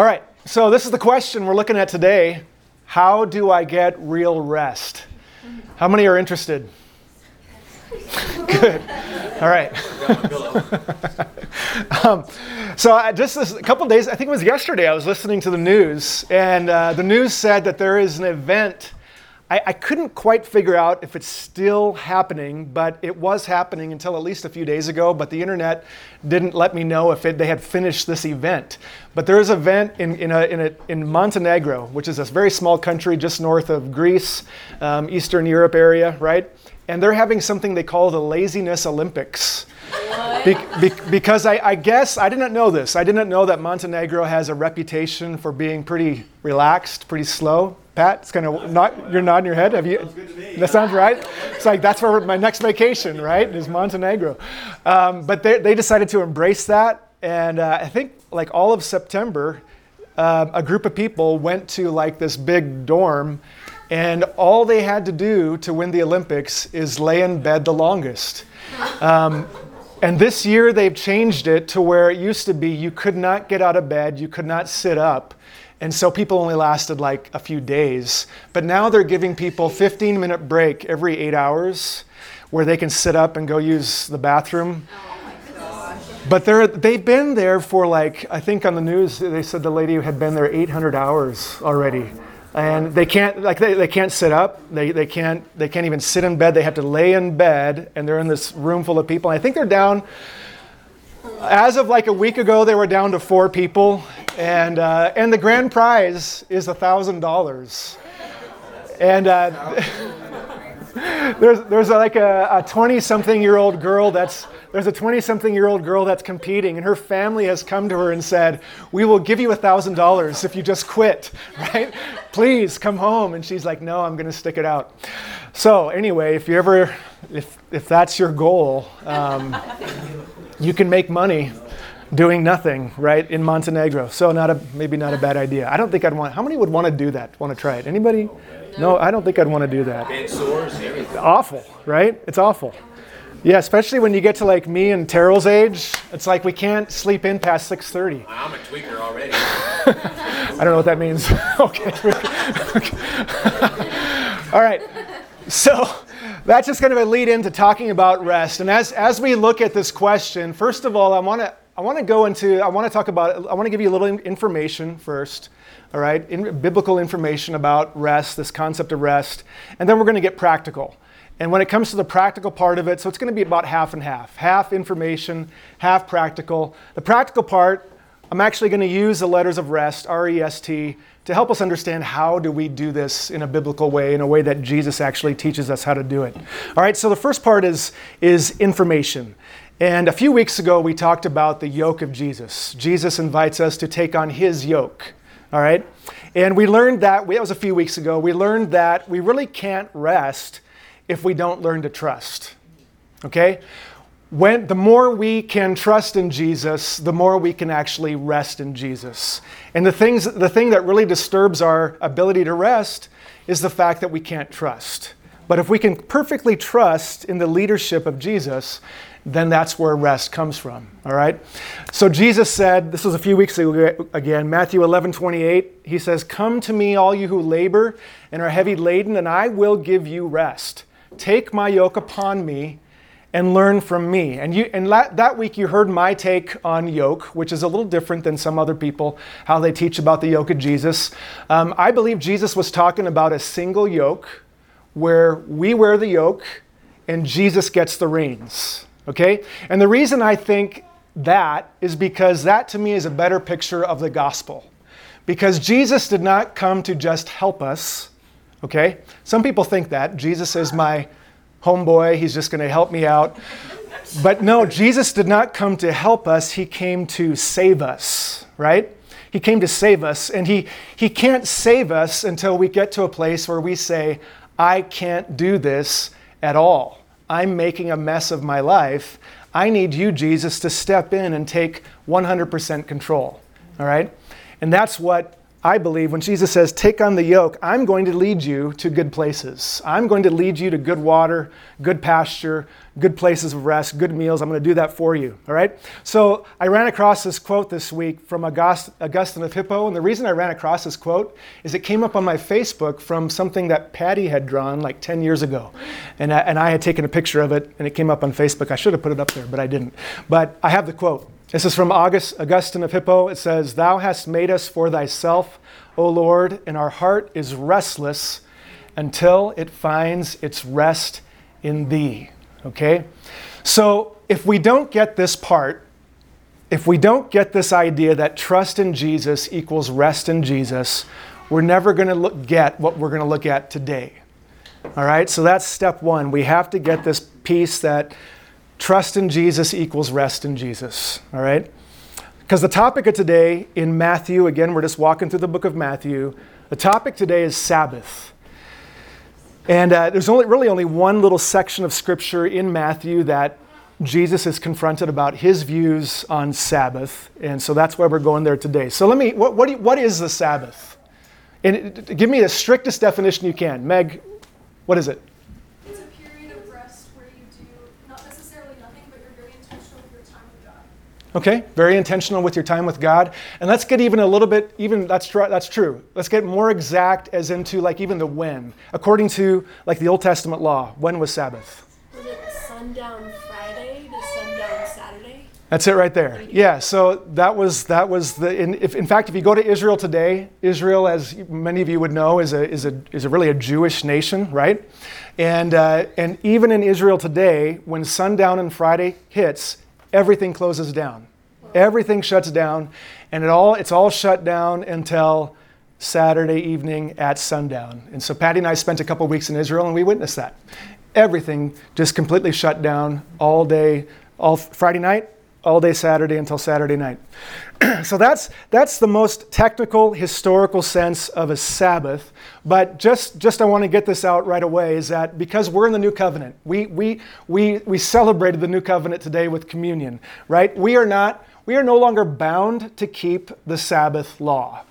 All right, so this is the question we're looking at today. How do I get real rest? How many are interested? Good. All right. Just a couple of days, I think it was yesterday, I was listening to the news, and the news said that there is an event. I couldn't quite figure out if it's still happening, but it was happening until at least a few days ago, but the internet didn't let me know if they had finished this event. But there is an event in Montenegro, which is a very small country just north of Greece, Eastern Europe area, right? And they're having something they call the Laziness Olympics. Because I guess, I didn't know this. I didn't know that Montenegro has a reputation for being pretty relaxed, pretty slow. Pat, it's kind of you're nodding your head. Have you? Sounds good to me. That sounds right. It's like that's where my next vacation, right? Is Montenegro. But they decided to embrace that, and I think like all of September, a group of people went to like this big dorm, and all they had to do to win the Olympics is lay in bed the longest. And this year they've changed it to where it used to be you could not get out of bed, you could not sit up. And so people only lasted like a few days. But now they're giving people 15-minute break every 8 hours where they can sit up and go use the bathroom. Oh my gosh. But they've been there for like, I think on the news, they said the lady had been there 800 hours already. And they can't they can't sit up. They can't even sit in bed. They have to lay in bed, and they're in this room full of people. And I think they're down. As of like a week ago, they were down to 4 people, and the grand prize is $1,000. And there's like a 20-something-year-old girl that's competing, and her family has come to her and said, "We will give you $1,000 if you just quit, right? Please come home." And she's like, "No, I'm going to stick it out." So anyway, if that's your goal, you can make money doing nothing, right, in Montenegro. So maybe not a bad idea. I don't think I'd want. How many would want to do that? Want to try it? Anybody? No, I don't think I'd want to do that. Bed sores, everything. Awful, right? It's awful. Yeah, especially when you get to like me and Terrell's age. It's like we can't sleep in past 6:30. I'm a tweaker already. I don't know what that means. Okay. All right. So that's just kind of a lead into talking about rest. And as we look at this question, first of all, I want to give you a little information first. All right, biblical information about rest, this concept of rest, and then we're going to get practical. And when it comes to the practical part of it, so it's going to be about half and half. Half information, half practical. The practical part, I'm actually going to use the letters of rest, R-E-S-T, to help us understand how do we do this in a biblical way, in a way that Jesus actually teaches us how to do it. All right, so the first part is information. And a few weeks ago, we talked about the yoke of Jesus. Jesus invites us to take on his yoke. All right? And we learned that was a few weeks ago, we learned that we really can't rest if we don't learn to trust. Okay? The more we can trust in Jesus, the more we can actually rest in Jesus. And the thing that really disturbs our ability to rest is the fact that we can't trust. But if we can perfectly trust in the leadership of Jesus, then that's where rest comes from, all right? So Jesus said, this was a few weeks ago again, Matthew 11:28, he says, "Come to me, all you who labor and are heavy laden, and I will give you rest. Take my yoke upon me and learn from me." And that week you heard my take on yoke, which is a little different than some other people, how they teach about the yoke of Jesus. I believe Jesus was talking about a single yoke where we wear the yoke and Jesus gets the reins. Okay? And the reason I think that is because that to me is a better picture of the gospel. Because Jesus did not come to just help us. Okay? Some people think that. Jesus is my homeboy. He's just going to help me out. But no, Jesus did not come to help us. He came to save us. Right? He came to save us. And he can't save us until we get to a place where we say, I can't do this at all. I'm making a mess of my life. I need you, Jesus, to step in and take 100% control. All right? And that's what I believe, when Jesus says, take on the yoke, I'm going to lead you to good places. I'm going to lead you to good water, good pasture, good places of rest, good meals. I'm going to do that for you, all right? So I ran across this quote this week from Augustine of Hippo, and the reason I ran across this quote is it came up on my Facebook from something that Patty had drawn like 10 years ago. And I had taken a picture of it, and it came up on Facebook. I should have put it up there, but I didn't. But I have the quote. This is from Augustine of Hippo. It says, "Thou hast made us for thyself, O Lord, and our heart is restless until it finds its rest in thee." Okay? So if we don't get this part, if we don't get this idea that trust in Jesus equals rest in Jesus, we're never going to get what we're going to look at today. All right? So that's step one. We have to get this piece that trust in Jesus equals rest in Jesus, all right? Because the topic of today in Matthew, again, we're just walking through the book of Matthew. The topic today is Sabbath. And there's really only one little section of scripture in Matthew that Jesus is confronted about his views on Sabbath. And so that's why we're going there today. So what is the Sabbath? And give me the strictest definition you can. Meg, what is it? It's a period of rest where you do not necessarily nothing, but you're very intentional with your time with God. Okay, very intentional with your time with God. And let's get even a little bit, that's true. Let's get more exact as into like even the when. According to like the Old Testament law, when was Sabbath? Was it sundown Friday to sundown Saturday? That's it right there. Yeah, so that was in fact, if you go to Israel today, Israel, as many of you would know, is really a Jewish nation, right? And even in Israel today, when sundown on Friday hits, everything closes down. Everything shuts down, and it's all shut down until Saturday evening at sundown. And so Patty and I spent a couple weeks in Israel, and we witnessed that. Everything just completely shut down all day, all Friday night, all day Saturday until Saturday night. So that's the most technical, historical sense of a Sabbath. But just I want to get this out right away, is that because we're in the new covenant, we celebrated the new covenant today with communion, right? We are no longer bound to keep the Sabbath law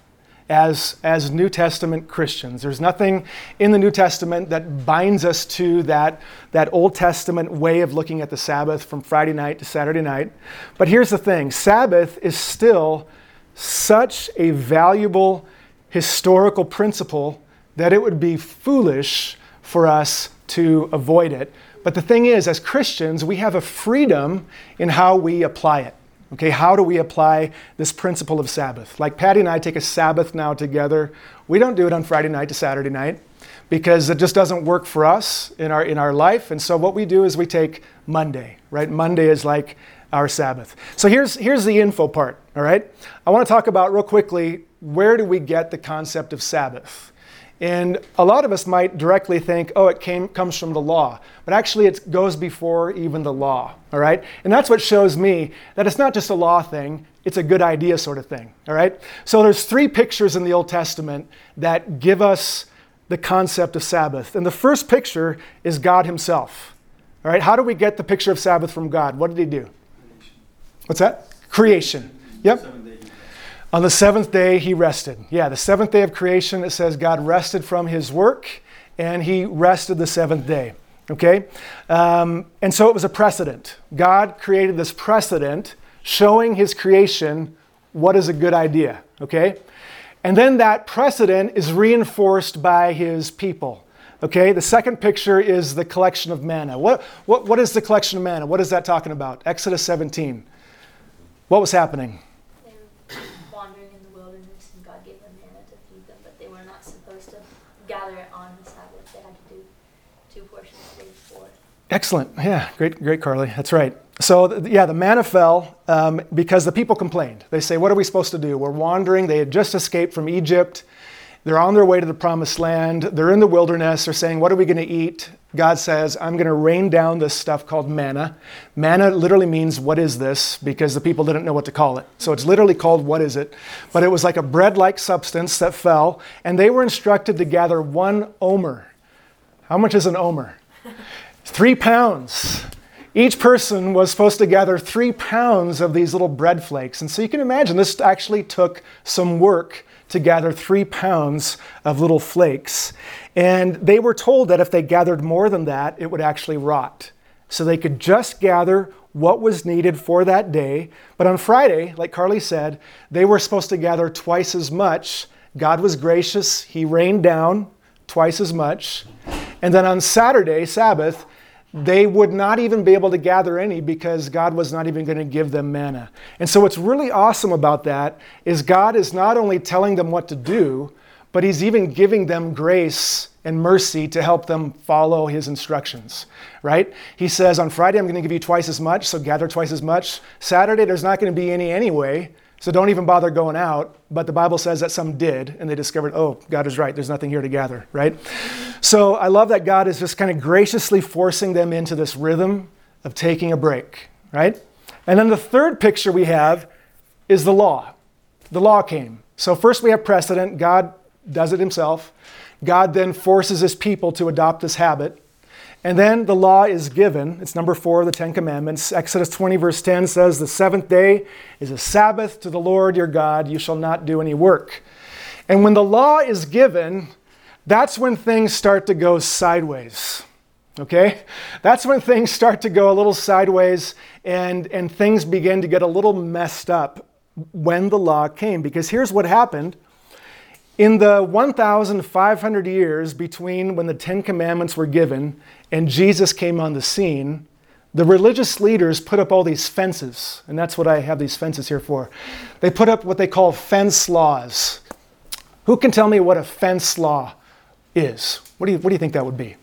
as New Testament Christians. There's nothing in the New Testament that binds us to that Old Testament way of looking at the Sabbath from Friday night to Saturday night. But here's the thing, Sabbath is still such a valuable historical principle that it would be foolish for us to avoid it. But the thing is, as Christians, we have a freedom in how we apply it. Okay, how do we apply this principle of Sabbath? Like Patty and I take a Sabbath now together. We don't do it on Friday night to Saturday night because it just doesn't work for us in our life. And so what we do is we take Monday, right? Monday is like our Sabbath. So here's the info part, all right? I want to talk about real quickly, where do we get the concept of Sabbath? And a lot of us might directly think, oh, it comes from the law. But actually, it goes before even the law, all right? And that's what shows me that it's not just a law thing, it's a good idea sort of thing, all right? So there's 3 pictures in the Old Testament that give us the concept of Sabbath. And the first picture is God himself, all right? How do we get the picture of Sabbath from God? What did he do? What's that? Creation. Yep. On the 7th day, he rested. Yeah, the 7th day of creation, it says God rested from his work, and he rested the 7th day. Okay? And so it was a precedent. God created this precedent showing his creation what is a good idea. Okay? And then that precedent is reinforced by his people. Okay? The second picture is the collection of manna. What is the collection of manna? What is that talking about? Exodus 17. What was happening? Gather it on the Sabbath. They had to do 2 portions a day before. Excellent. Yeah, great, Carly. That's right. So, the manna fell because the people complained. They say, what are we supposed to do? We're wandering. They had just escaped from Egypt. They're on their way to the promised land. They're in the wilderness. They're saying, what are we going to eat? God says, I'm going to rain down this stuff called manna. Manna literally means, what is this? Because the people didn't know what to call it. So it's literally called, what is it? But it was like a bread-like substance that fell, and they were instructed to gather 1 omer. How much is an omer? 3 pounds. Each person was supposed to gather 3 pounds of these little bread flakes. And so you can imagine this actually took some work to gather 3 pounds of little flakes. And they were told that if they gathered more than that, it would actually rot. So they could just gather what was needed for that day. But on Friday, like Carly said, they were supposed to gather twice as much. God was gracious. He rained down twice as much. And then on Saturday, Sabbath, they would not even be able to gather any because God was not even going to give them manna. And so what's really awesome about that is God is not only telling them what to do, but he's even giving them grace and mercy to help them follow his instructions, right? He says, on Friday, I'm going to give you twice as much, so gather twice as much. Saturday, there's not going to be any anyway, so don't even bother going out. But the Bible says that some did, and they discovered, oh, God is right, there's nothing here to gather, right? So I love that God is just kind of graciously forcing them into this rhythm of taking a break, right? And then the third picture we have is the law. The law came. So first we have precedent. God does it himself. God then forces his people to adopt this habit. And then the law is given. It's number 4 of the 10 Commandments. Exodus 20 verse 10 says, the 7th day is a Sabbath to the Lord your God. You shall not do any work. And when the law is given, that's when things start to go sideways. Okay? That's when things start to go a little sideways and things begin to get a little messed up when the law came. Because here's what happened. In the 1,500 years between when the 10 Commandments were given and Jesus came on the scene, the religious leaders put up all these fences, and that's what I have these fences here for. They put up what they call fence laws. Who can tell me what a fence law is? What do you think that would be?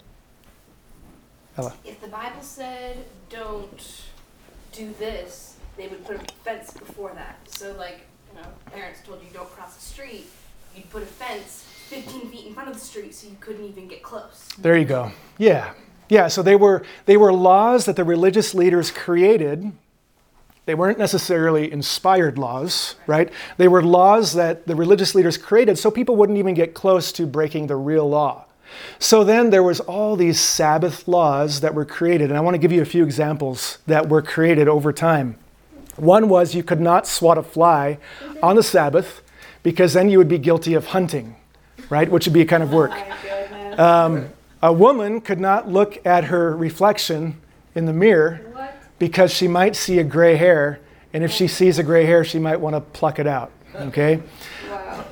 Ella? If the Bible said don't do this, they would put a fence before that. So like, parents told you don't cross the street, you'd put a fence 15 feet in front of the street so you couldn't even get close. There you go. Yeah. Yeah, so they were laws that the religious leaders created. They weren't necessarily inspired laws, right? They were laws that the religious leaders created so people wouldn't even get close to breaking the real law. So then there was all these Sabbath laws that were created, and I want to give you a few examples that were created over time. One was you could not swat a fly on the Sabbath because then you would be guilty of hunting, right? Which would be a kind of work. A woman could not look at her reflection in the mirror because she might see a gray hair, and if she sees a gray hair, she might want to pluck it out, okay? Wow.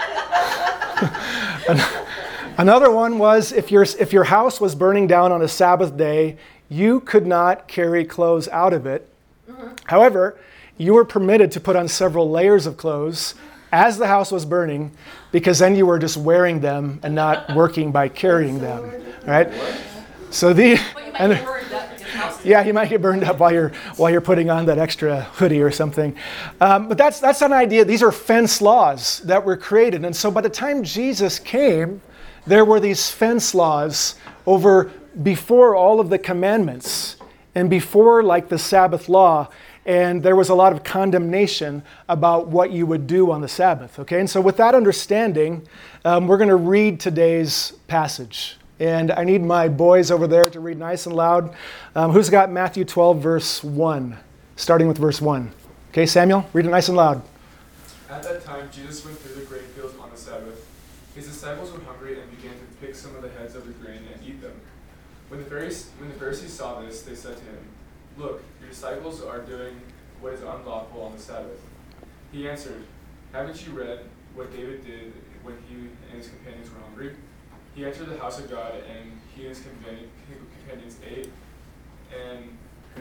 Another one was if your house was burning down on a Sabbath day, you could not carry clothes out of it. However, you were permitted to put on several layers of clothes as the house was burning, because then you were just wearing them and not working by carrying them, right? So you might get burned up while you're putting on that extra hoodie or something. But that's an idea. These are fence laws that were created, and so by the time Jesus came, there were these fence laws before all of the commandments and before like the Sabbath law. And there was a lot of condemnation about what you would do on the Sabbath, okay? And so with that understanding, we're going to read today's passage. And I need my boys over there to read nice and loud. Who's got Matthew 12, verse 1, starting with verse 1? Okay, Samuel, read it nice and loud. At that time, Jesus went through the grain fields on the Sabbath. His disciples were hungry and began to pick some of the heads of the grain and eat them. When the Pharisees saw this, they said to him, "Look, your disciples are doing what is unlawful on the Sabbath." He answered, "Haven't you read what David did when he and his companions were hungry? He entered the house of God, and he and his companions ate and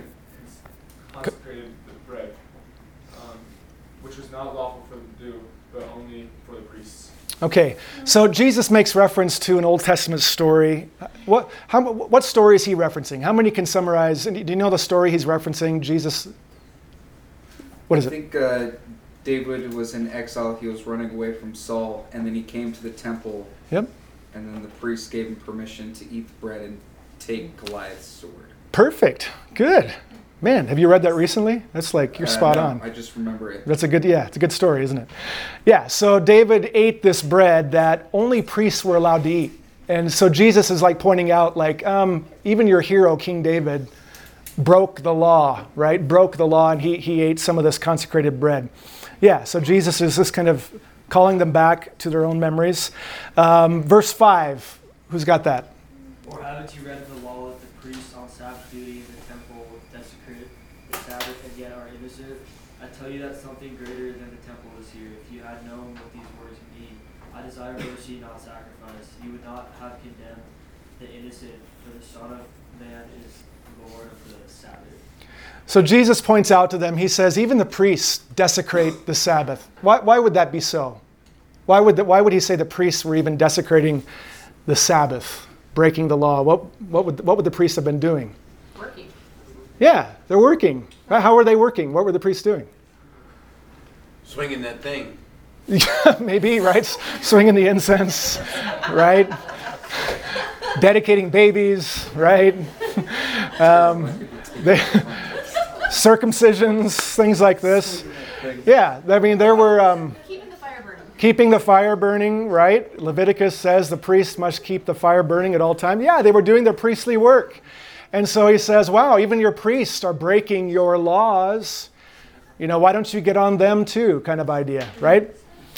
consecrated the bread, which was not lawful for them to do, but only for the priests." Okay, so Jesus makes reference to an Old Testament story. What story is he referencing? How many can summarize? Do you know the story he's referencing? Jesus, what is it? I think David was in exile. He was running away from Saul, and then he came to the temple. Yep. And then the priest gave him permission to eat the bread and take Goliath's sword. Perfect. Good. Man, have you read that recently? That's like, you're spot on. I just remember it. It's a good story, isn't it? Yeah, so David ate this bread that only priests were allowed to eat. And so Jesus is like pointing out, like, even your hero, King David, broke the law, right? Broke the law, and he ate some of this consecrated bread. Yeah, so Jesus is just kind of calling them back to their own memories. Verse 5, who's got that? Or haven't you read the law that the priests on Sabbath duty in the temple desecrate the Sabbath and yet are innocent? I tell you that something greater than the temple is here. If you had known what these words mean, I desire mercy, not sacrifice, you would not have condemned the innocent, for the Son of Man is Lord of the Sabbath. So Jesus points out to them, he says, even the priests desecrate the Sabbath. Why would that be so? Why would he say the priests were even desecrating the Sabbath, breaking the law? What would the priests have been doing? Working. Yeah, they're working. How were they working? What were the priests doing? Swinging that thing. Maybe, right? Swinging the incense, right? Dedicating babies, right? Circumcisions, things like this. Yeah, I mean, there were Keeping the fire burning. keeping the fire burning, right? Leviticus says the priest must keep the fire burning at all times. Yeah, they were doing their priestly work. And so he says, wow, even your priests are breaking your laws. You know, why don't you get on them too? Kind of idea, right?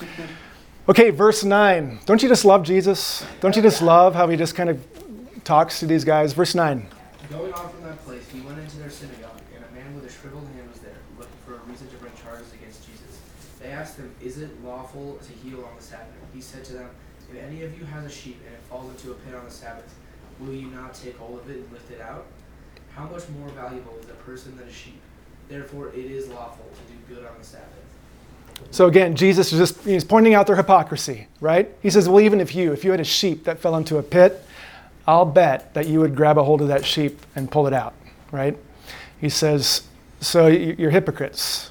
Okay, verse 9. Don't you just love Jesus? Don't you just love how he just kind of talks to these guys? Verse 9. Going on from that place, he went into their synagogue, and a man with a shriveled hand was there, looking for a reason to bring charges against Jesus. They asked him, "Is it lawful to heal on the Sabbath?" He said to them, "If any of you has a sheep and it falls into a pit on the Sabbath, will you not take hold of it and lift it out? How much more valuable is a person than a sheep? Therefore it is lawful to do good on the Sabbath." So again, Jesus is he's pointing out their hypocrisy, right? He says, well, even if you had a sheep that fell into a pit, I'll bet that you would grab a hold of that sheep and pull it out, right? He says, so you're hypocrites.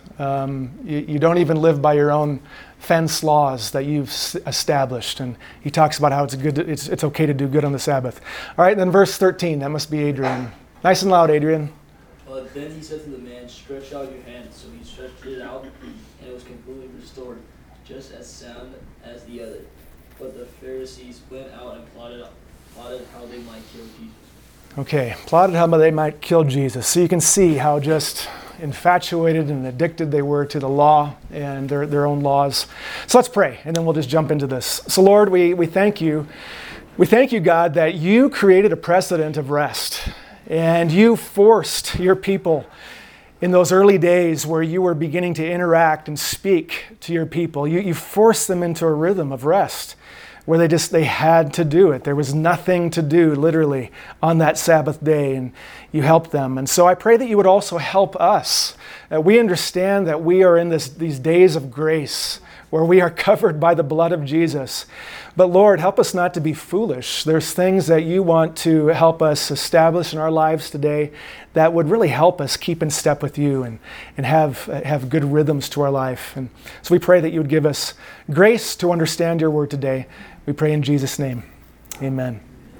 You don't even live by your own fence laws that you've established. And he talks about how it's okay to do good on the Sabbath. All right, and then verse 13, that must be Adrian. Nice and loud, Adrian. Then he said to the man, "Stretch out your hand." So he stretched it out, and it was completely restored, just as sound as the other. But the Pharisees went out and plotted how they might kill Jesus. Okay, plotted how they might kill Jesus. So you can see how just infatuated and addicted they were to the law and their own laws. So let's pray, and then we'll just jump into this. So Lord, we thank you. We thank you, God, that you created a precedent of rest. And you forced your people in those early days where you were beginning to interact and speak to your people. You forced them into a rhythm of rest where they had to do it. There was nothing to do, literally, on that Sabbath day, and you helped them. And so I pray that you would also help us. We understand that we are in these days of grace where we are covered by the blood of Jesus. But Lord, help us not to be foolish. There's things that you want to help us establish in our lives today that would really help us keep in step with you and have good rhythms to our life. And so we pray that you would give us grace to understand your word today. We pray in Jesus' name. Amen.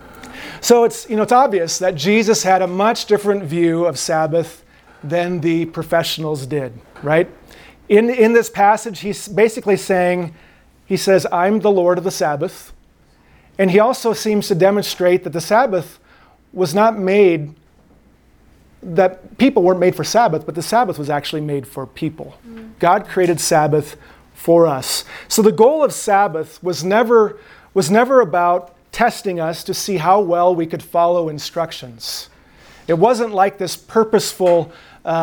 So it's obvious that Jesus had a much different view of Sabbath than the professionals did, right? In this passage, he's basically saying, he says, I'm the Lord of the Sabbath. And he also seems to demonstrate that the Sabbath was not made, that people weren't made for Sabbath, but the Sabbath was actually made for people. God created Sabbath for us. So the goal of Sabbath was never about testing us to see how well we could follow instructions. It wasn't like this purposeful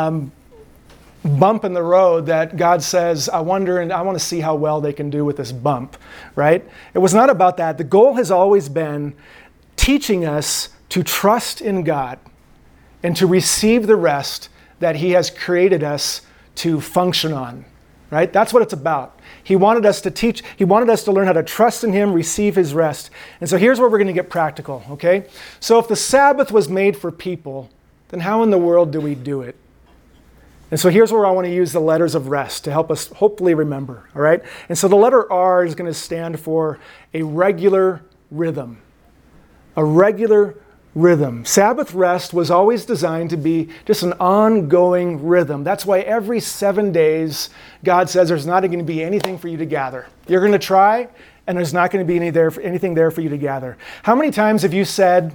bump in the road that God says, I want to see how well they can do with this bump, right? It was not about that. The goal has always been teaching us to trust in God and to receive the rest that he has created us to function on, right? That's what it's about. He wanted us to teach, he wanted us to learn how to trust in him, receive his rest. And so here's where we're going to get practical, okay? So if the Sabbath was made for people, then how in the world do we do it? And so here's where I want to use the letters of rest to help us hopefully remember, all right? And so the letter R is going to stand for a regular rhythm. A regular rhythm. Sabbath rest was always designed to be just an ongoing rhythm. That's why every 7 days, God says there's not going to be anything for you to gather. You're going to try, and there's not going to be anything there for you to gather. How many times have you said,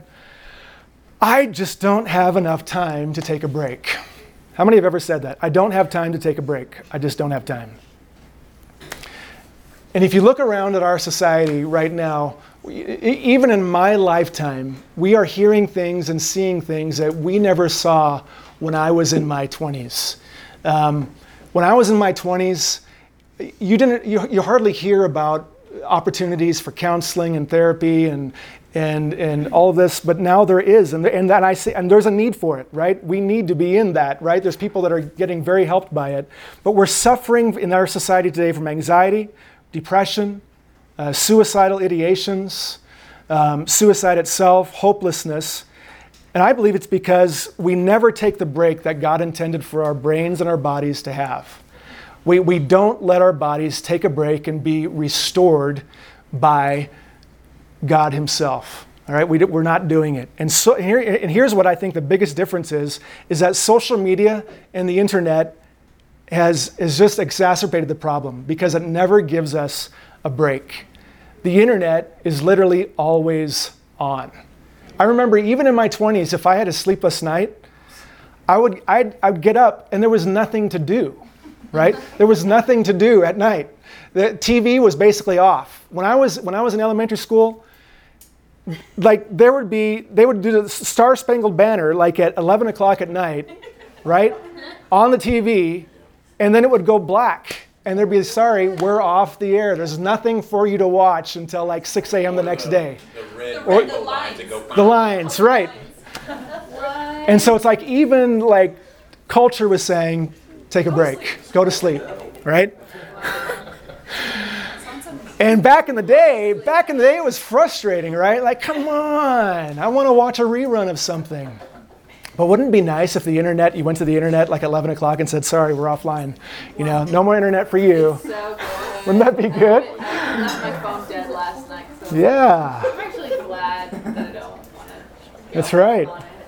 I just don't have enough time to take a break? How many have ever said that? I don't have time to take a break. I just don't have time. And if you look around at our society right now, even in my lifetime, we are hearing things and seeing things that we never saw when I was in my 20s. When I was in my 20s, you hardly hear about opportunities for counseling and therapy and all of this, but now there is, and there's a need for it, right? We need to be in that, right? There's people that are getting very helped by it, but we're suffering in our society today from anxiety, depression, suicidal ideations, suicide itself, hopelessness. And I believe it's because we never take the break that God intended for our brains and our bodies to have. We don't let our bodies take a break and be restored by God himself. All right, we're not doing it. And here's what I think the biggest difference is that social media and the internet has just exacerbated the problem because it never gives us a break. The internet is literally always on. I remember even in my 20s, if I had a sleepless night, I'd get up and there was nothing to do, right? There was nothing to do at night. The TV was basically off. When I was in elementary school, like they would do the Star Spangled Banner like at 11 o'clock at night, right? On the TV, and then it would go black. And they'd be, sorry, we're off the air. There's nothing for you to watch until like 6 a.m. the next day. The lines that go The lines, right. And so it's like even like culture was saying, take a break, go to sleep, right? And back in the day, it was frustrating, right? Like, come on, I want to watch a rerun of something. But wouldn't it be nice if you went to the internet like 11 o'clock and said, sorry, we're offline. You know, no more internet for you. So good. Wouldn't that be good? I left my phone dead last night. So Yeah. I'm actually glad that I don't want to. That's right.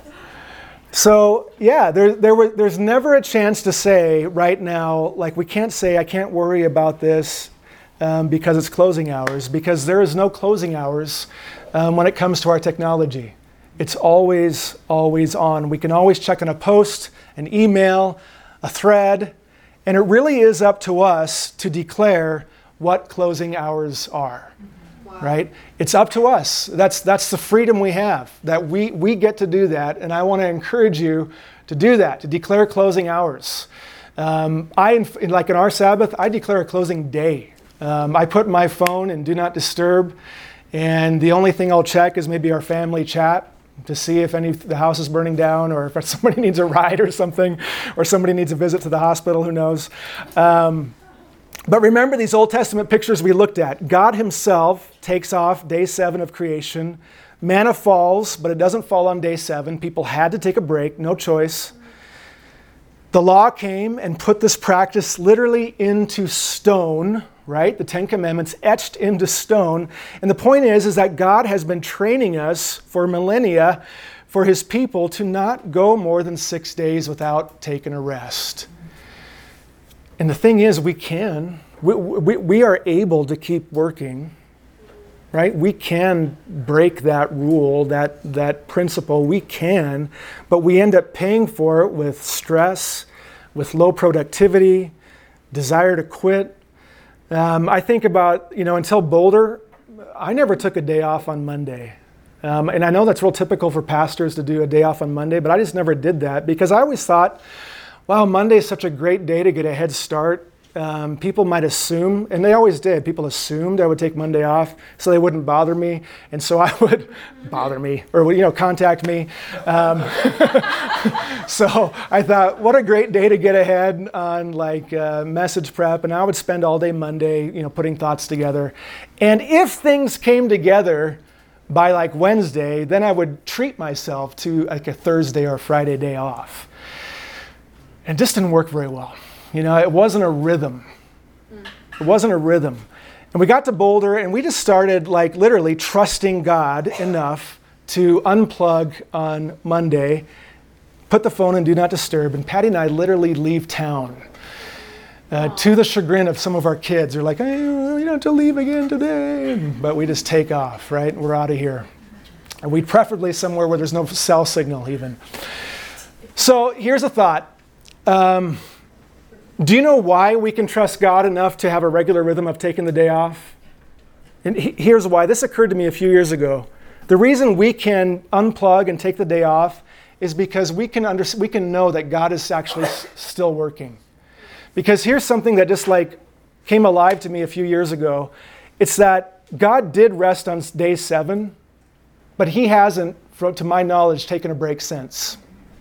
So yeah, there's never a chance to say right now, like we can't say, I can't worry about this because it's closing hours, because there is no closing hours when it comes to our technology. It's always on. We can always check on a post, an email, a thread, and it really is up to us to declare what closing hours are, right? It's up to us. That's the freedom we have, that we get to do that, and I want to encourage you to do that, to declare closing hours. Like in our Sabbath, I declare a closing day. I put my phone in Do Not Disturb, and the only thing I'll check is maybe our family chat, to see if the house is burning down or if somebody needs a ride or something, or somebody needs a visit to the hospital, who knows. But remember these Old Testament pictures we looked at. God himself takes off day 7 of creation. Manna falls, but it doesn't fall on day 7. People had to take a break, no choice. The law came and put this practice literally into stone, right? The 10 Commandments etched into stone. And the point is that God has been training us for millennia for his people to not go more than 6 days without taking a rest. And the thing is, we can. We are able to keep working, right? We can break that rule, that principle. We can, but we end up paying for it with stress, with low productivity, desire to quit. I think about, until Boulder, I never took a day off on Monday. And I know that's real typical for pastors to do a day off on Monday, but I just never did that because I always thought, wow, Monday is such a great day to get a head start. People might assume, and they always did, people assumed I would take Monday off so they wouldn't bother me. And so I would bother me or, contact me. So I thought, what a great day to get ahead on message prep. And I would spend all day Monday, putting thoughts together. And if things came together by Wednesday, then I would treat myself to a Thursday or Friday day off. And it just didn't work very well. It wasn't a rhythm. It wasn't a rhythm. And we got to Boulder and we just started literally trusting God enough to unplug on Monday, put the phone in Do Not Disturb, and Patty and I literally leave town to the chagrin of some of our kids. They're like, hey, you don't have to leave again today. But we just take off, right? We're out of here. And we'd preferably somewhere where there's no cell signal even. So here's a thought. Do you know why we can trust God enough to have a regular rhythm of taking the day off? And here's why. This occurred to me a few years ago. The reason we can unplug and take the day off is because we can know that God is actually still working. Because here's something that just like came alive to me a few years ago. It's that God did rest on day 7, but he hasn't, to my knowledge, taken a break since.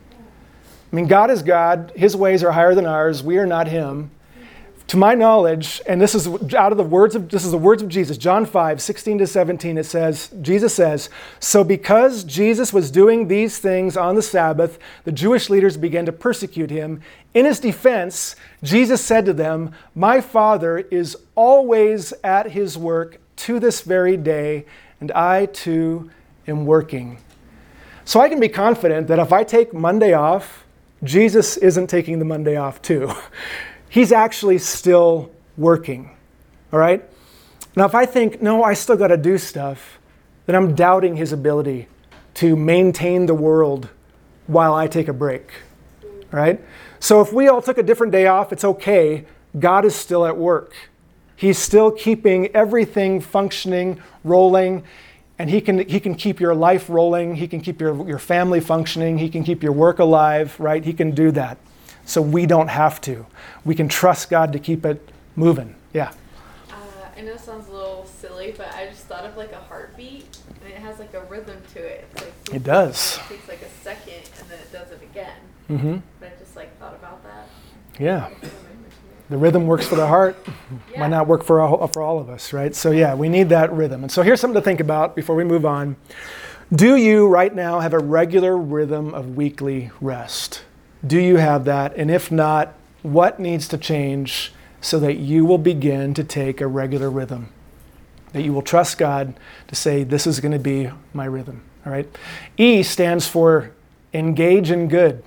I mean, God is God. His ways are higher than ours. We are not him. To my knowledge, and this is the words of Jesus, John 5:16-17, it says, Jesus says, "So because Jesus was doing these things on the Sabbath, the Jewish leaders began to persecute him. In his defense, Jesus said to them, 'My Father is always at his work to this very day, and I too am working.'" So I can be confident that if I take Monday off, Jesus isn't taking the Monday off too. He's actually still working, all right? Now, if I think, no, I still got to do stuff, then I'm doubting his ability to maintain the world while I take a break, all right? So if we all took a different day off, it's okay. God is still at work. He's still keeping everything functioning, rolling, and he can keep your life rolling. He can keep your family functioning. He can keep your work alive, right? He can do that. So we don't have to. We can trust God to keep it moving. Yeah. I know it sounds a little silly, but I just thought of like a heartbeat, and it has like a rhythm to it. It's like It does. It takes like a second, and then it does it again. Mm-hmm. But I just like thought about that. Yeah. The rhythm works for the heart. Yeah. Might not work for all of us, right? So yeah, we need that rhythm. And so here's something to think about before we move on. Do you right now have a regular rhythm of weekly rest? Do you have that? And if not, what needs to change so that you will begin to take a regular rhythm? That you will trust God to say, this is going to be my rhythm, all right? E stands for engage in good.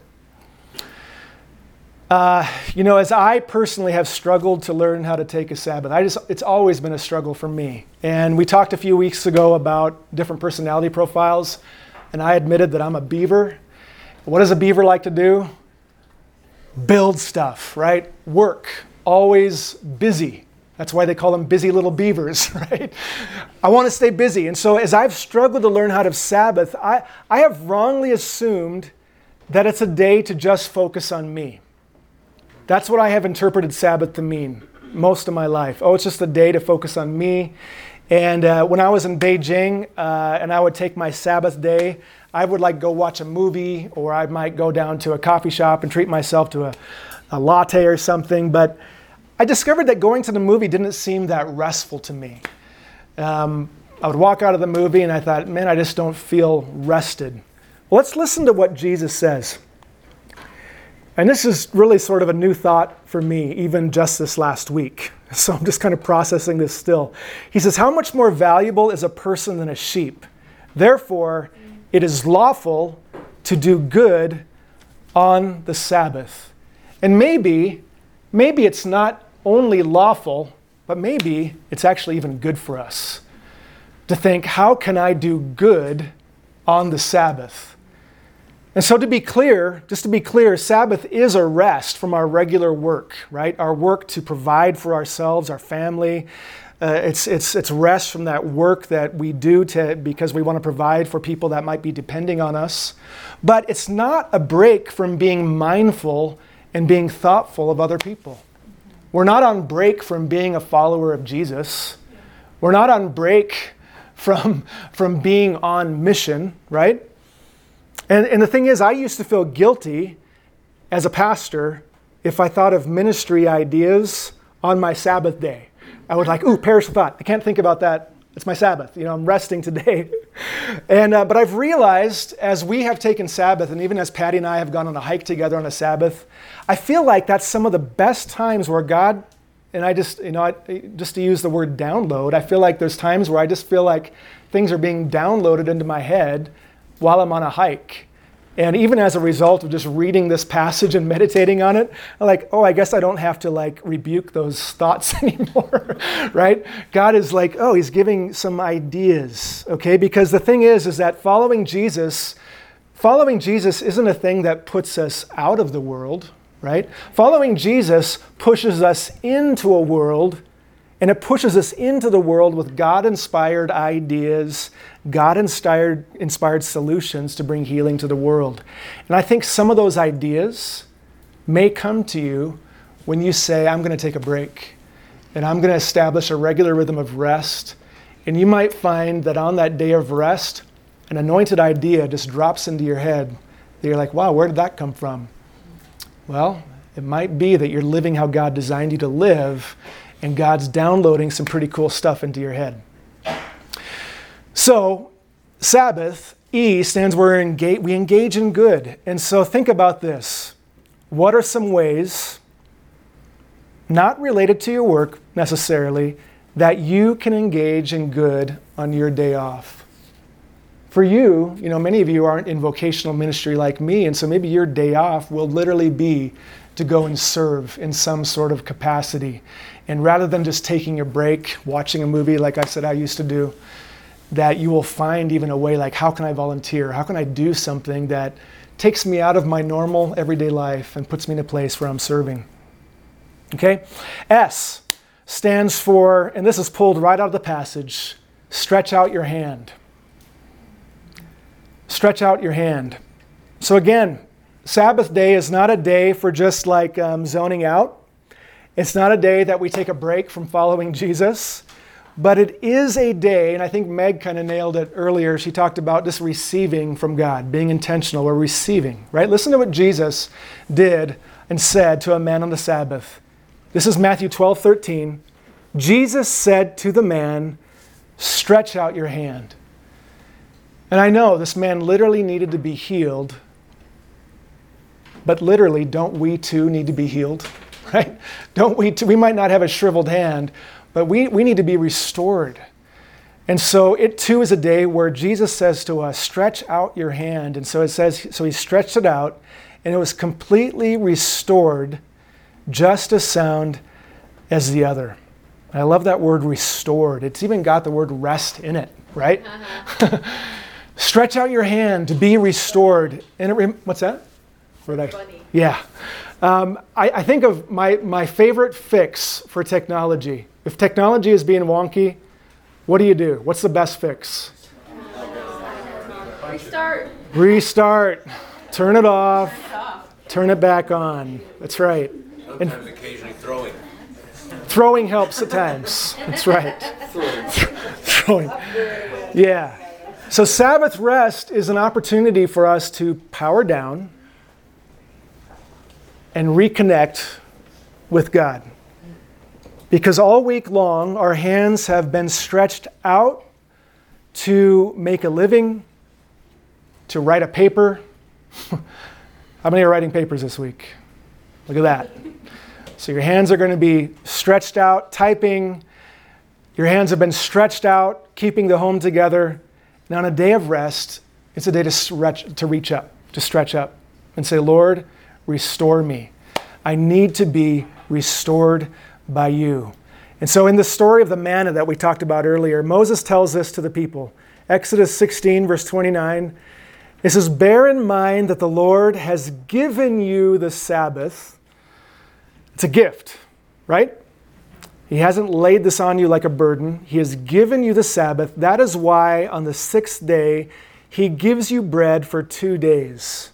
As I personally have struggled to learn how to take a Sabbath, it's always been a struggle for me. And we talked a few weeks ago about different personality profiles, and I admitted that I'm a beaver. What does a beaver like to do? Build stuff, right? Work, always busy. That's why they call them busy little beavers, right? I want to stay busy. And so as I've struggled to learn how to Sabbath, I have wrongly assumed that it's a day to just focus on me. That's what I have interpreted Sabbath to mean most of my life. Oh, it's just a day to focus on me. And when I was in Beijing and I would take my Sabbath day, I would like go watch a movie, or I might go down to a coffee shop and treat myself to a latte or something. But I discovered that going to the movie didn't seem that restful to me. I would walk out of the movie and I thought, man, I just don't feel rested. Well, let's listen to what Jesus says. And this is really sort of a new thought for me, even just this last week. So I'm just kind of processing this still. He says, how much more valuable is a person than a sheep? Therefore, it is lawful to do good on the Sabbath. And maybe it's not only lawful, but maybe it's actually even good for us to think, how can I do good on the Sabbath? And so just to be clear, Sabbath is a rest from our regular work, right? Our work to provide for ourselves, our family. It's rest from that work that we do because we want to provide for people that might be depending on us. But it's not a break from being mindful and being thoughtful of other people. We're not on break from being a follower of Jesus. We're not on break from being on mission, right? And the thing is, I used to feel guilty as a pastor if I thought of ministry ideas on my Sabbath day. I would perish the thought. I can't think about that. It's my Sabbath. I'm resting today. But I've realized as we have taken Sabbath, and even as Patty and I have gone on a hike together on a Sabbath, I feel like that's some of the best times where God, and I just to use the word download, I feel like there's times where I just feel like things are being downloaded into my head while I'm on a hike. And even as a result of just reading this passage and meditating on it, I'm I guess I don't have to rebuke those thoughts anymore, right? God is He's giving some ideas, okay? Because the thing is that following Jesus isn't a thing that puts us out of the world, right? Following Jesus pushes us into a world, and it pushes us into the world with God-inspired ideas, God-inspired solutions to bring healing to the world. And I think some of those ideas may come to you when you say, I'm going to take a break, and I'm going to establish a regular rhythm of rest. And you might find that on that day of rest, an anointed idea just drops into your head that you're like, wow, where did that come from? Well, it might be that you're living how God designed you to live, and God's downloading some pretty cool stuff into your head. So, Sabbath, E, stands where we engage in good. And so think about this. What are some ways, not related to your work necessarily, that you can engage in good on your day off? For you, many of you aren't in vocational ministry like me, and so maybe your day off will literally be to go and serve in some sort of capacity. And rather than just taking a break, watching a movie like I said I used to do, that you will find even a way like, how can I volunteer? How can I do something that takes me out of my normal everyday life and puts me in a place where I'm serving? Okay? S stands for, and this is pulled right out of the passage, stretch out your hand. Stretch out your hand. So again, Sabbath day is not a day for just like zoning out. It's not a day that we take a break from following Jesus, but it is a day, and I think Meg kind of nailed it earlier. She talked about just receiving from God, being intentional. We're receiving, right? Listen to what Jesus did and said to a man on the Sabbath. This is Matthew 12:13. Jesus said to the man, stretch out your hand. And I know this man literally needed to be healed, but literally, don't we too need to be healed, right? Don't we too? We might not have a shriveled hand, but we need to be restored. And so it too is a day where Jesus says to us, stretch out your hand. And so it says, so he stretched it out, and it was completely restored, just as sound as the other. I love that word restored. It's even got the word rest in it, right? Stretch out your hand to be restored. And what's that? Funny. Yeah. I think of my favorite fix for technology. If technology is being wonky, what do? What's the best fix? Restart. Turn it off. Turn it back on. That's right. Sometimes occasionally throwing. Throwing helps at times. That's right. Throwing. Yeah. So Sabbath rest is an opportunity for us to power down and reconnect with God. Because all week long, our hands have been stretched out to make a living, to write a paper. How many are writing papers this week? Look at that. So your hands are going to be stretched out, typing. Your hands have been stretched out, keeping the home together. Now on a day of rest, it's a day to reach up, to stretch up and say, Lord, restore me. I need to be restored by you. And so in the story of the manna that we talked about earlier, Moses tells this to the people. Exodus 16, verse 29, it says, bear in mind that the Lord has given you the Sabbath. It's a gift, right? He hasn't laid this on you like a burden. He has given you the Sabbath. That is why on the sixth day, he gives you bread for 2 days.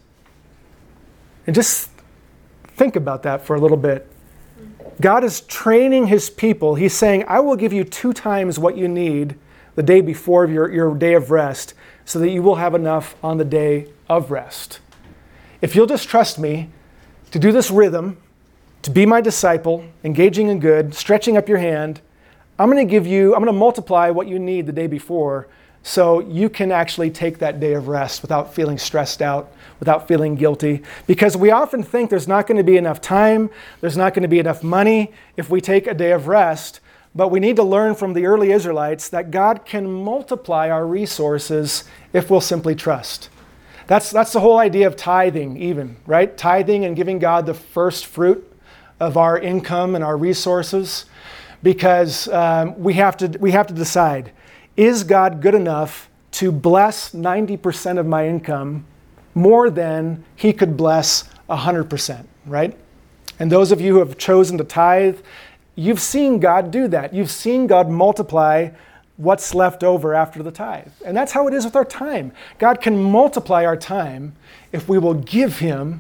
And just think about that for a little bit. God is training his people. He's saying, I will give you 2 times what you need the day before your day of rest so that you will have enough on the day of rest. If you'll just trust me to do this rhythm, to be my disciple, engaging in good, stretching up your hand, I'm going to multiply what you need the day before so you can actually take that day of rest without feeling stressed out, without feeling guilty. Because we often think there's not going to be enough time, there's not going to be enough money if we take a day of rest, but we need to learn from the early Israelites that God can multiply our resources if we'll simply trust. That's the whole idea of tithing even, right? Tithing and giving God the first fruit of our income and our resources, because we have to decide, is God good enough to bless 90% of my income more than he could bless 100%, right? And those of you who have chosen to tithe, you've seen God do that. You've seen God multiply what's left over after the tithe. And that's how it is with our time. God can multiply our time if we will give him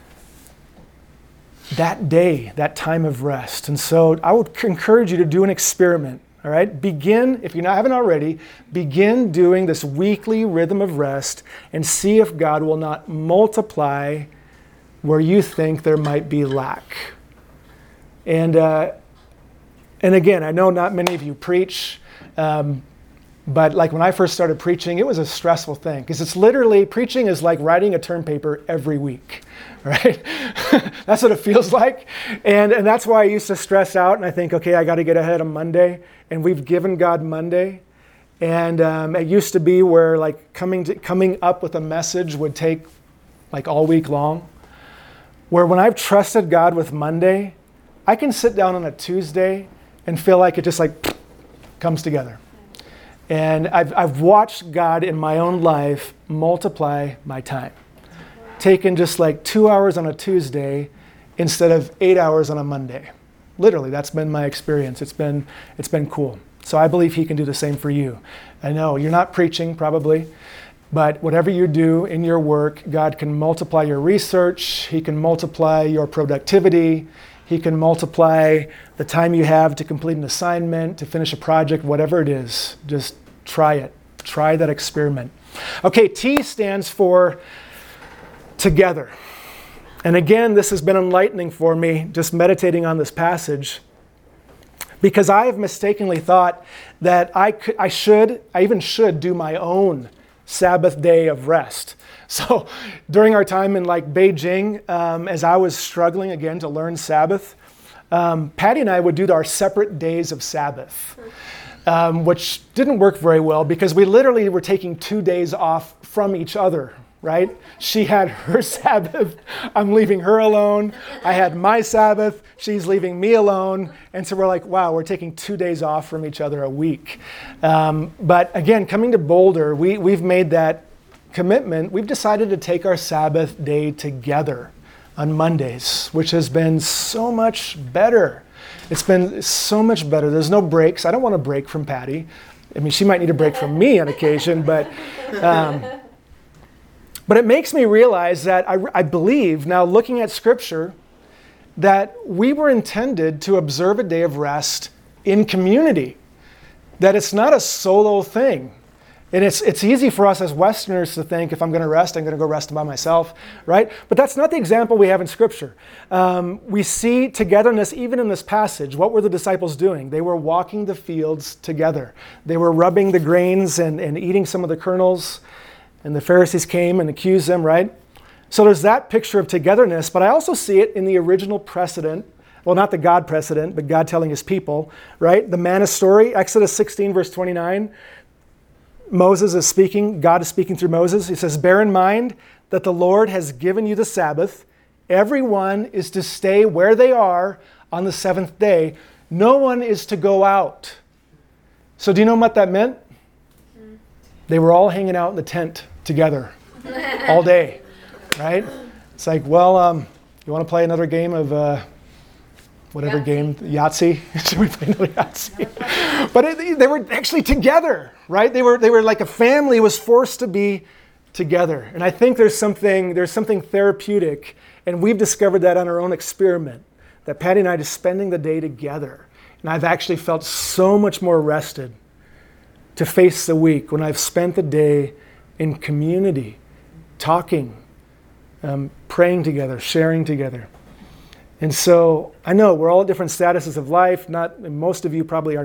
that day, that time of rest. And so I would encourage you to do an experiment. All right, begin, if you haven't already, begin doing this weekly rhythm of rest and see if God will not multiply where you think there might be lack. And again, I know not many of you preach, but like when I first started preaching, it was a stressful thing because it's literally, preaching is like writing a term paper every week, right? That's what it feels like. And that's why I used to stress out and I think, okay, I got to get ahead on Monday. And we've given God Monday. And it used to be where like coming up with a message would take like all week long. Where when I've trusted God with Monday, I can sit down on a Tuesday and feel like it just like comes together. And I've watched God in my own life multiply my time. Taken just like 2 hours on a Tuesday instead of 8 hours on a Monday. Literally, that's been my experience. It's been cool. So I believe he can do the same for you. I know you're not preaching probably, but whatever you do in your work, God can multiply your research. He can multiply your productivity. He can multiply the time you have to complete an assignment, to finish a project, whatever it is. Just try it. Try that experiment. Okay, T stands for together. And again, this has been enlightening for me, just meditating on this passage, because I have mistakenly thought that I even should do my own Sabbath day of rest. So during our time in like Beijing, as I was struggling again to learn Sabbath, Patty and I would do our separate days of Sabbath, which didn't work very well because we literally were taking 2 days off from each other. Right? She had her Sabbath. I'm leaving her alone. I had my Sabbath. She's leaving me alone. And so we're like, wow, we're taking 2 days off from each other a week. But again, coming to Boulder, we've made that commitment. We've decided to take our Sabbath day together on Mondays, which has been so much better. It's been so much better. There's no breaks. I don't want a break from Patty. I mean, she might need a break from me on occasion, but it makes me realize that I believe, now looking at Scripture, that we were intended to observe a day of rest in community, that it's not a solo thing. And it's easy for us as Westerners to think, if I'm going to rest, I'm going to go rest by myself, right? But that's not the example we have in Scripture. We see togetherness even in this passage. What were the disciples doing? They were walking the fields together. They were rubbing the grains and eating some of the kernels. And the Pharisees came and accused them, right? So there's that picture of togetherness, but I also see it in the original precedent. Well, not the God precedent, but God telling his people, right? The manna story, Exodus 16, verse 29. Moses is speaking, God is speaking through Moses. He says, bear in mind that the Lord has given you the Sabbath. Everyone is to stay where they are on the seventh day. No one is to go out. So do you know what that meant? They were all hanging out in the tent together all day, right? It's like, well, you want to play another game of whatever game, Yahtzee? Should we play another Yahtzee? But they were actually together, right? They were like a family was forced to be together. And I think there's something therapeutic, and we've discovered that on our own experiment, that Patty and I just spending the day together. And I've actually felt so much more rested to face the week when I've spent the day in community, talking, praying together, sharing together. And so I know we're all at different statuses of life. Most of you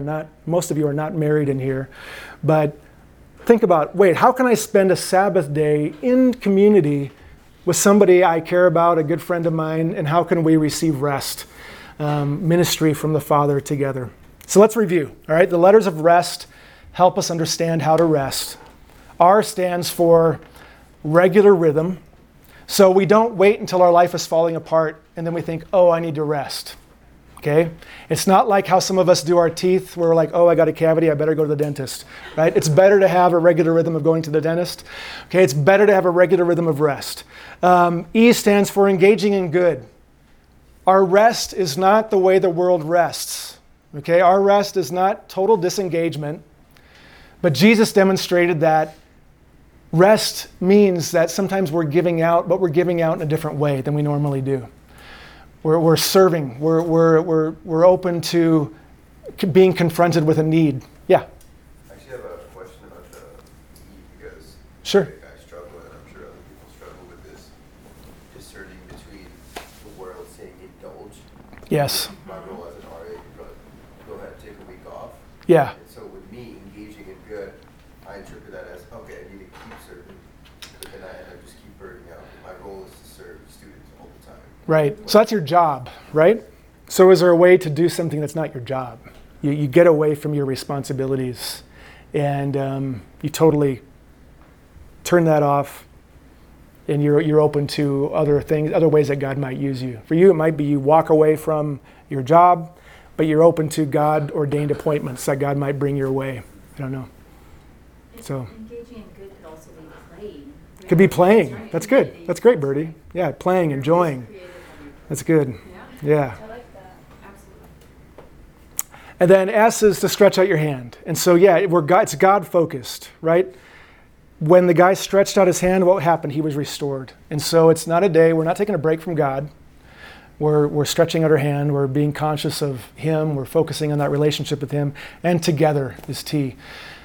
are not married in here. But think about, how can I spend a Sabbath day in community with somebody I care about, a good friend of mine, and how can we receive rest, ministry from the Father together? So let's review, all right? The letters of rest help us understand how to rest. R stands for regular rhythm. So we don't wait until our life is falling apart and then we think, oh, I need to rest. Okay? It's not like how some of us do our teeth. We're like, oh, I got a cavity, I better go to the dentist. Right? It's better to have a regular rhythm of going to the dentist. Okay? It's better to have a regular rhythm of rest. E stands for engaging in good. our rest is not the way the world rests. Okay, our rest is not total disengagement, but Jesus demonstrated that rest means that sometimes we're giving out, but we're giving out in a different way than we normally do. We're serving. We're open to being confronted with a need. Yeah. I actually have a question about the because Sure. I struggle, and I'm sure other people struggle with this, discerning between the world saying indulge. Yes. My role as an RA, but go ahead, take a week off. Yeah. And so with me engaging in good, I interpret that as, okay, I need to keep serving, but then I end up just keep burning out. My role is to serve students all the time. Right. So that's your job, right? So is there a way to do something that's not your job? You get away from your responsibilities and you totally turn that off, and you're open to other things, other ways that God might use you. For you, it might be you walk away from your job, but you're open to God-ordained appointments that God might bring your way. I don't know. So Engaging in good could also be playing. could be playing. That's good. That's great, Birdie. Yeah, playing, enjoying. That's good. Yeah. I like that. Absolutely. And then S is to stretch out your hand. And so, yeah, it's God-focused, right? When the guy stretched out his hand, what happened? He was restored. And so it's not a day. We're not taking a break from God. We're stretching out our hand. We're being conscious of Him. We're focusing on that relationship with Him. And together is T.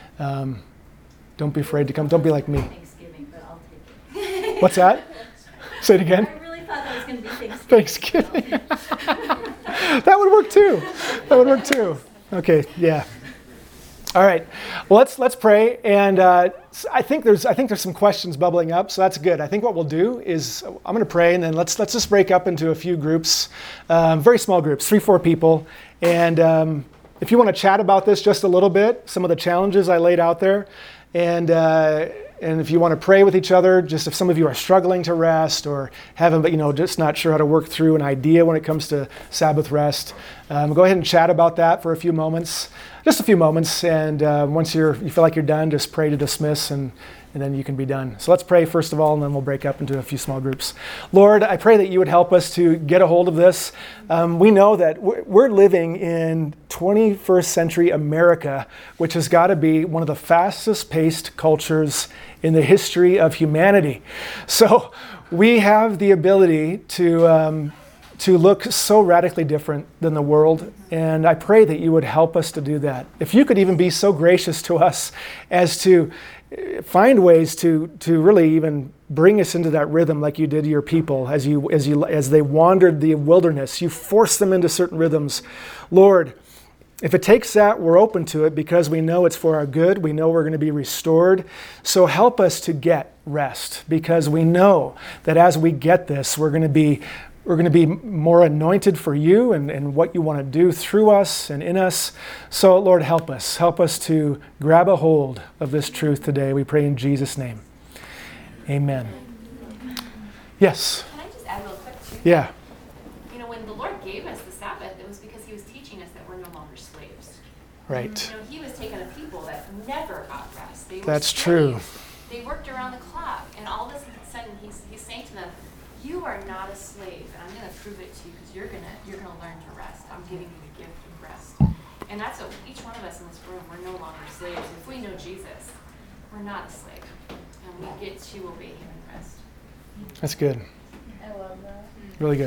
Don't be afraid to come. Don't be like me. Thanksgiving, but I'll take it. What's that? Say it again. I really thought that was going to be Thanksgiving. Thanksgiving. That would work too. That would work too. Okay, yeah. All right. Well, let's pray, and I think there's some questions bubbling up, so that's good. I think what we'll do is I'm going to pray, and then let's just break up into a few groups, very small groups, 3-4 people, and if you want to chat about this just a little bit, some of the challenges I laid out there, and if you want to pray with each other, just if some of you are struggling to rest or haven't, but just not sure how to work through an idea when it comes to Sabbath rest, go ahead and chat about that for a few moments, just a few moments. And once you feel like you're done, just pray to dismiss, and then you can be done. So let's pray first of all, and then we'll break up into a few small groups. Lord, I pray that you would help us to get a hold of this. We know that we're living in 21st century America, which has got to be one of the fastest paced cultures in the history of humanity. So we have the ability to look so radically different than the world, and I pray that you would help us to do that. If you could even be so gracious to us as to find ways to really even bring us into that rhythm like you did to your people as they wandered the wilderness. You forced them into certain rhythms. Lord, if it takes that, we're open to it because we know it's for our good. We know we're going to be restored. So help us to get rest, because we know that as we get this, we're going to be more anointed for you and what you want to do through us and in us. So Lord, help us. Help us to grab a hold of this truth today. We pray in Jesus' name. Amen. Yes? Can I just add real quick too? Yeah. When the Lord gave us the Sabbath, it was because He was teaching us that we're no longer slaves. Right. He was taking a people that never got rest. They were That's slaves. true. They worked around the clock, and all of a sudden He's saying to them, "You are not a slave, and I'm going to prove it to you because you're gonna learn to rest. I'm giving you the gift of rest." And that's what each one of us in this room, we're no longer slaves. If we know Jesus, we're not a slave, and we get to obey Him and rest. That's good. I love that. Really good.